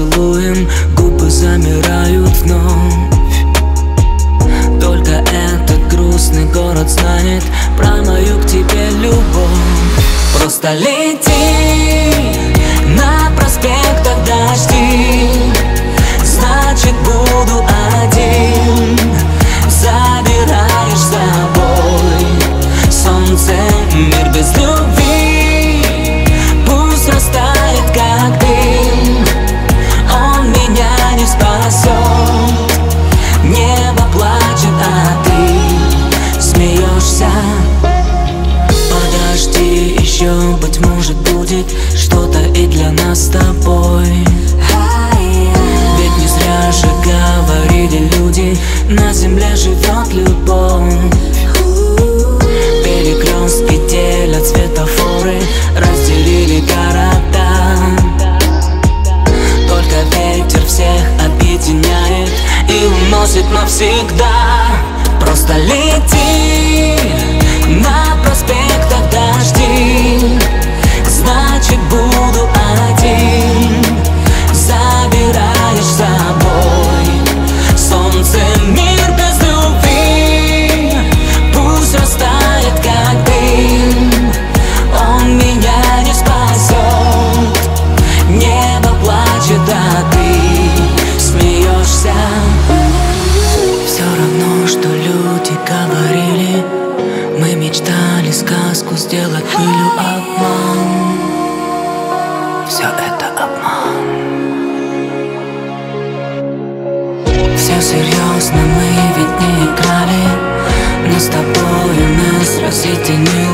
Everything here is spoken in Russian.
поцелуем губы замирают вновь. Только этот грустный город знает про мою к тебе любовь. Просто лети на проспектах дожди, значит буду один. Забираешь с собой солнце, мир без любви пусть растает как дым. Он меня не спасет, небо плачет, а ты смеешься. Подожди еще, быть может будет что-то и для нас с тобой. Ведь не зря же говорили люди, на земле живет любовь. Перекрестки делят, светофоры разделили города. Только ветер всех объединяет и уносит навсегда. Просто лети на проспектах дожди, значит буду один. Забираешь с собой солнце, мир без любви пусть растает как дым. Он меня не спасет, небо плачет, а ты смеешься. Все равно, что люди говорили, мы мечтали сказку сделать пылью обман. Все это обман. Все серьезно, мы ведь не играли, но с тобой нас разъединили.